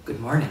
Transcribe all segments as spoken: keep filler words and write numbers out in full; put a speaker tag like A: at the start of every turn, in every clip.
A: Good morning.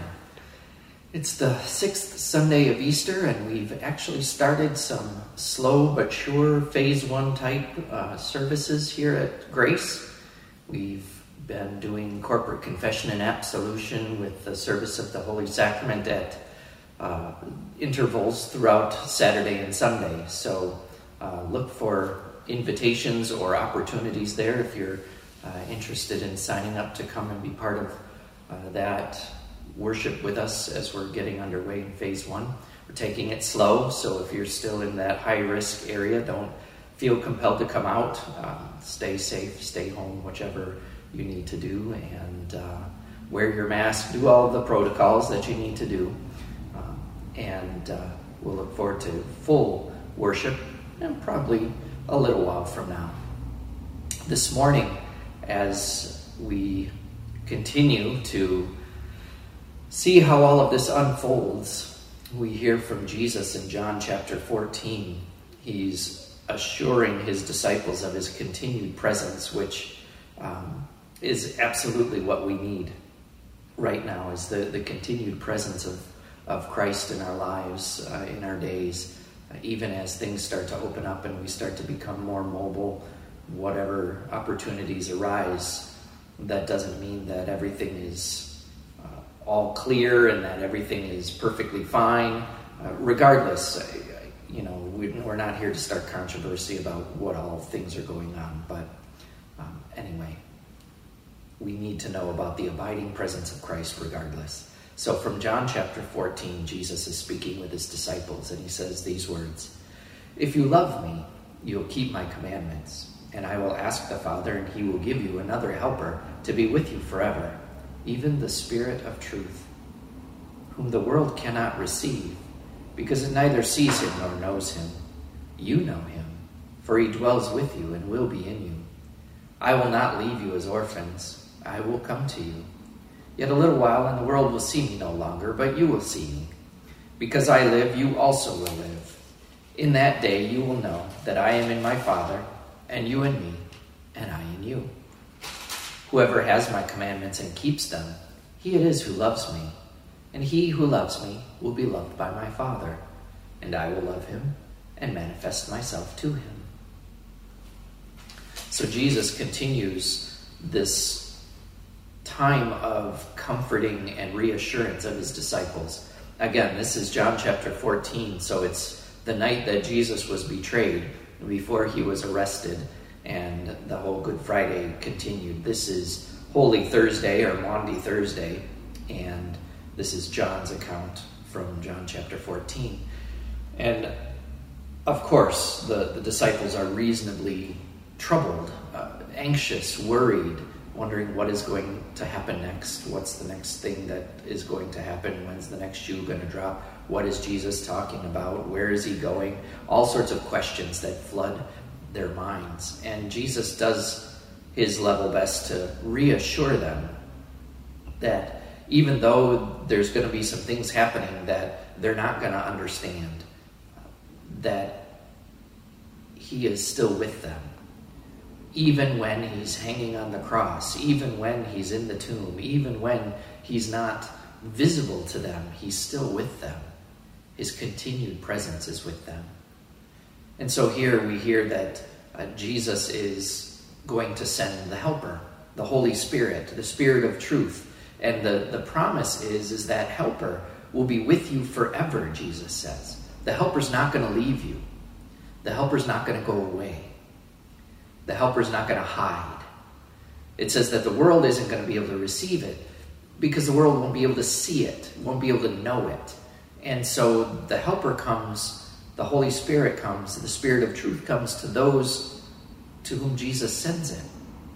A: It's the sixth Sunday of Easter, and we've actually started some slow but sure phase one type uh, services here at Grace. We've been doing corporate confession and absolution with the service of the Holy Sacrament at uh, intervals throughout Saturday and Sunday. So uh, look for invitations or opportunities there if you're uh, interested in signing up to come and be part of uh, that worship with us as we're getting underway in phase one. We're taking it slow, so if you're still in that high-risk area, don't feel compelled to come out. Um, stay safe, stay home, whichever you need to do, and uh, wear your mask, do all the protocols that you need to do, um, and uh, we'll look forward to full worship, and probably a little while from now. This morning, as we continue to see how all of this unfolds, we hear from Jesus in John chapter fourteen. He's assuring his disciples of his continued presence, which um, is absolutely what we need right now, is the, the continued presence of, of Christ in our lives, uh, in our days, uh, even as things start to open up and we start to become more mobile, whatever opportunities arise. That doesn't mean that everything is all clear and that everything is perfectly fine. Uh, regardless, uh, you know, we, we're not here to start controversy about what all things are going on. But um, anyway, we need to know about the abiding presence of Christ regardless. So from John chapter fourteen, Jesus is speaking with his disciples, and he says these words: "If you love me, you'll keep my commandments, and I will ask the Father, and he will give you another helper to be with you forever, even the Spirit of truth, whom the world cannot receive, because it neither sees him nor knows him. You know him, for he dwells with you and will be in you. I will not leave you as orphans. I will come to you. Yet a little while, and the world will see me no longer, but you will see me. Because I live, you also will live. In that day you will know that I am in my Father, and you in me, and I in you. Whoever has my commandments and keeps them, he it is who loves me. And he who loves me will be loved by my Father, and I will love him and manifest myself to him." So Jesus continues this time of comforting and reassurance of his disciples. Again, this is John chapter fourteen, so it's the night that Jesus was betrayed, before he was arrested, and the whole Good Friday continued. This is Holy Thursday or Maundy Thursday, and this is John's account from John chapter fourteen. And of course, the, the disciples are reasonably troubled, uh, anxious, worried, wondering what is going to happen next. What's the next thing that is going to happen? When's the next shoe going to drop? What is Jesus talking about? Where is he going? All sorts of questions that flood their minds. And Jesus does his level best to reassure them that even though there's going to be some things happening that they're not going to understand, that he is still with them. Even when he's hanging on the cross, even when he's in the tomb, even when he's not visible to them, he's still with them. His continued presence is with them. And so here we hear that uh, Jesus is going to send the helper, the Holy Spirit, the Spirit of truth. And the, the promise is, is that helper will be with you forever, Jesus says. The helper's not going to leave you. The helper's not going to go away. The helper's not going to hide. It says that the world isn't going to be able to receive it because the world won't be able to see it, won't be able to know it. And so the helper comes, the Holy Spirit comes, the Spirit of truth comes to those to whom Jesus sends it.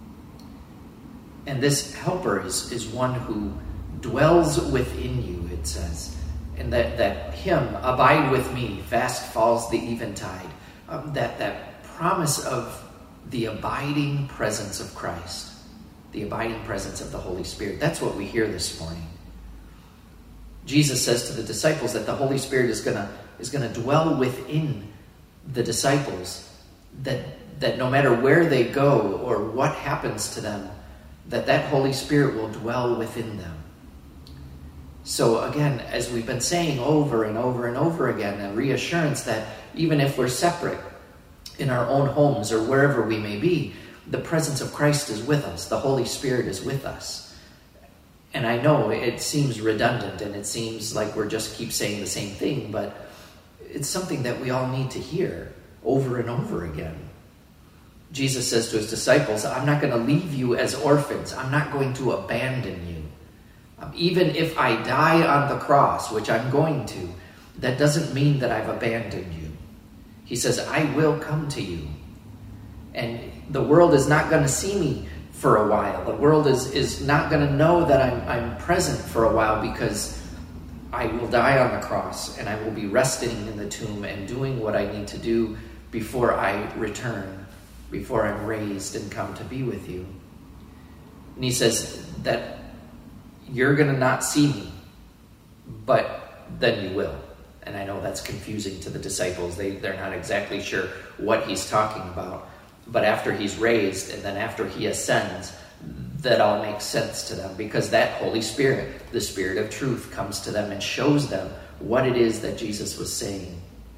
A: And this helper is, is one who dwells within you, it says. And that, that him, abide with me, fast falls the eventide. Um, that, that promise of the abiding presence of Christ, the abiding presence of the Holy Spirit. That's what we hear this morning. Jesus says to the disciples that the Holy Spirit is going to is going to dwell within the disciples, that that no matter where they go or what happens to them, that that Holy Spirit will dwell within them. So again, as we've been saying over and over and over again, a reassurance that even if we're separate in our own homes or wherever we may be, the presence of Christ is with us. The Holy Spirit is with us. And I know it seems redundant and it seems like we're just keep saying the same thing, but it's something that we all need to hear over and over again. Jesus says to his disciples, I'm not going to leave you as orphans. I'm not going to abandon you. Um, even if I die on the cross, which I'm going to, that doesn't mean that I've abandoned you. He says, I will come to you. And the world is not going to see me for a while. The world is, is not going to know that I'm, I'm present for a while, because I will die on the cross and I will be resting in the tomb and doing what I need to do before I return, before I'm raised and come to be with you. And he says that you're going to not see me, but then you will. And I know that's confusing to the disciples. They, they're not exactly sure what he's talking about. But after he's raised and then after he ascends, that all makes sense to them, because that Holy Spirit, the Spirit of truth, comes to them and shows them what it is that Jesus was saying.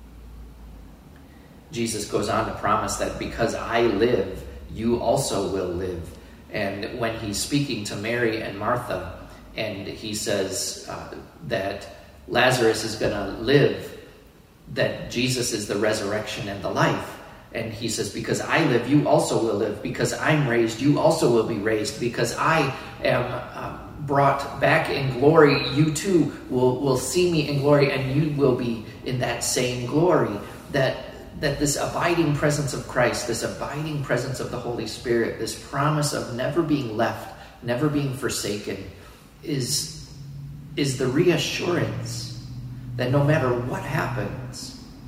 A: Jesus goes on to promise that because I live, you also will live. And when he's speaking to Mary and Martha, and he says uh, that Lazarus is going to live, that Jesus is the resurrection and the life. And he says, because I live, you also will live. Because I'm raised, you also will be raised. Because I am um, brought back in glory, you too will, will see me in glory, and you will be in that same glory. That, that this abiding presence of Christ, this abiding presence of the Holy Spirit, this promise of never being left, never being forsaken, is, is the reassurance that no matter what happens,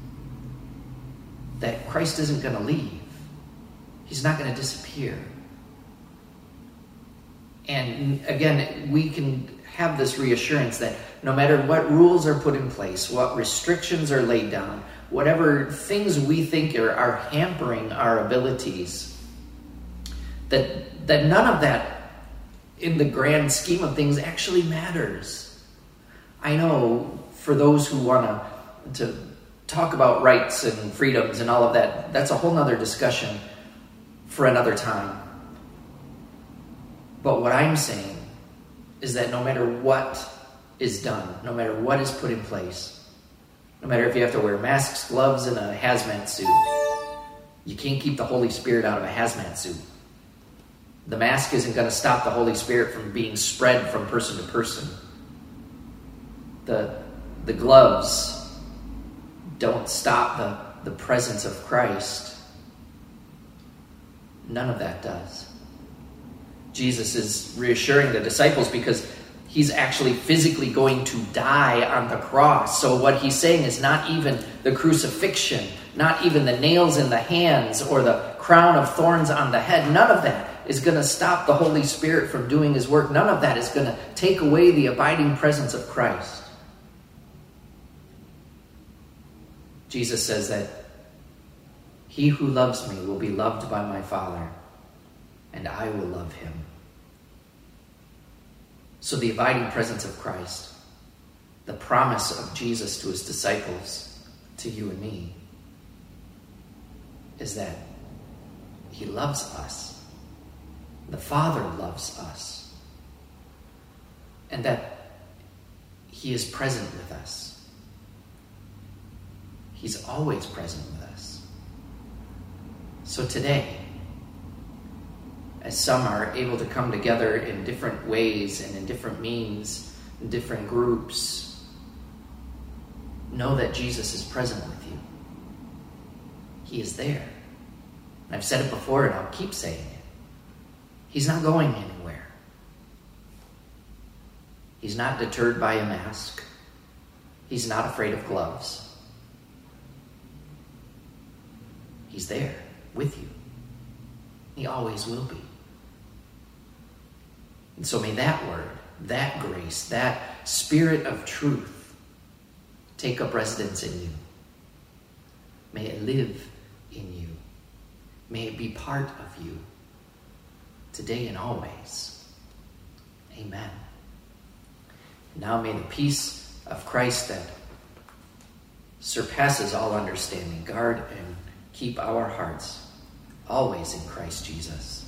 A: that Christ isn't going to leave. He's not going to disappear. And again, we can have this reassurance that no matter what rules are put in place, what restrictions are laid down, whatever things we think are, are hampering our abilities, that, that none of that in the grand scheme of things actually matters. I know for those who want to to talk about rights and freedoms and all of that, that's a whole nother discussion for another time. But what I'm saying is that no matter what is done, no matter what is put in place, no matter if you have to wear masks, gloves, and a hazmat suit, you can't keep the Holy Spirit out of a hazmat suit. The mask isn't going to stop the Holy Spirit from being spread from person to person. The, the gloves don't stop the, the presence of Christ. None of that does. Jesus is reassuring the disciples because he's actually physically going to die on the cross. So what he's saying is not even the crucifixion, not even the nails in the hands or the crown of thorns on the head. None of that is going to stop the Holy Spirit from doing his work. None of that is going to take away the abiding presence of Christ. Jesus says that he who loves me will be loved by my Father, and I will love him. So the abiding presence of Christ, the promise of Jesus to his disciples, to you and me, is that he loves us. The Father loves us. And that he is present with us. He's always present with us. So today, as some are able to come together in different ways and in different means, in different groups, know that Jesus is present with you. He is there. And I've said it before and I'll keep saying it. He's not going anywhere. He's not deterred by a mask. He's not afraid of gloves. He's there with you. He always will be. And so may that word, that grace, that Spirit of truth take up residence in you. May it live in you. May it be part of you today and always. Amen. Now may the peace of Christ that surpasses all understanding guard and keep our hearts always in Christ Jesus.